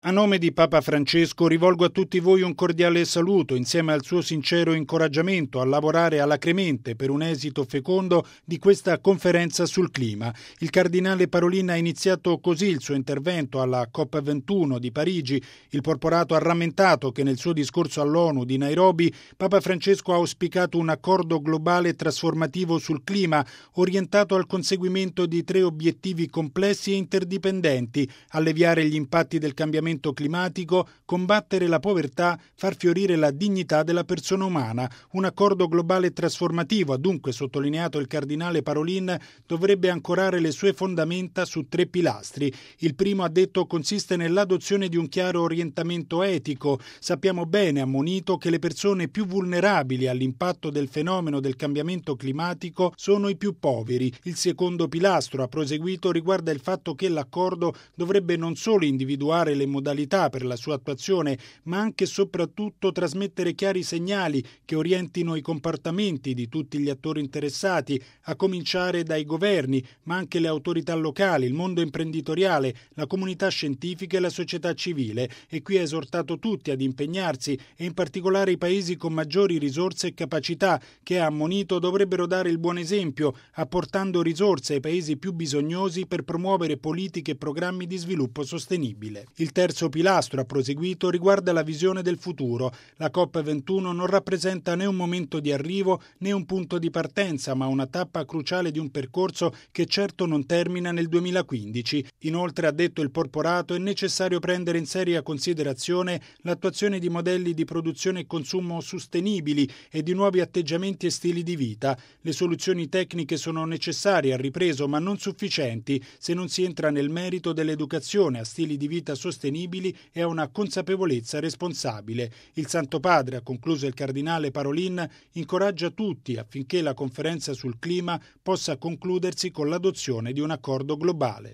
A nome di Papa Francesco rivolgo a tutti voi un cordiale saluto insieme al suo sincero incoraggiamento a lavorare alacremente per un esito fecondo di questa conferenza sul clima. Il cardinale Parolin ha iniziato così il suo intervento alla COP21 di Parigi. Il porporato ha rammentato che nel suo discorso all'ONU di Nairobi Papa Francesco ha auspicato un accordo globale trasformativo sul clima orientato al conseguimento di 3 obiettivi complessi e interdipendenti: alleviare gli impatti del cambiamento climatico, combattere la povertà, far fiorire la dignità della persona umana. Un accordo globale trasformativo, ha dunque sottolineato il cardinale Parolin, dovrebbe ancorare le sue fondamenta su 3 pilastri. Il primo, ha detto, consiste nell'adozione di un chiaro orientamento etico. Sappiamo bene, ammonito, che le persone più vulnerabili all'impatto del fenomeno del cambiamento climatico sono i più poveri. Il secondo pilastro, ha proseguito, riguarda il fatto che l'accordo dovrebbe non solo individuare le modalità per la sua attuazione, ma anche e soprattutto trasmettere chiari segnali che orientino i comportamenti di tutti gli attori interessati, a cominciare dai governi, ma anche le autorità locali, il mondo imprenditoriale, la comunità scientifica e la società civile. E qui ha esortato tutti ad impegnarsi, e in particolare i paesi con maggiori risorse e capacità, che ha ammonito dovrebbero dare il buon esempio, apportando risorse ai paesi più bisognosi per promuovere politiche e programmi di sviluppo sostenibile. Il terzo pilastro, ha proseguito, riguarda la visione del futuro. La COP21 non rappresenta né un momento di arrivo né un punto di partenza, ma una tappa cruciale di un percorso che certo non termina nel 2015. Inoltre, ha detto il porporato, è necessario prendere in seria considerazione l'attuazione di modelli di produzione e consumo sostenibili e di nuovi atteggiamenti e stili di vita. Le soluzioni tecniche sono necessarie al ripreso, ma non sufficienti se non si entra nel merito dell'educazione a stili di vita sostenibili e a una consapevolezza responsabile. Il Santo Padre, ha concluso il cardinale Parolin, incoraggia tutti affinché la conferenza sul clima possa concludersi con l'adozione di un accordo globale.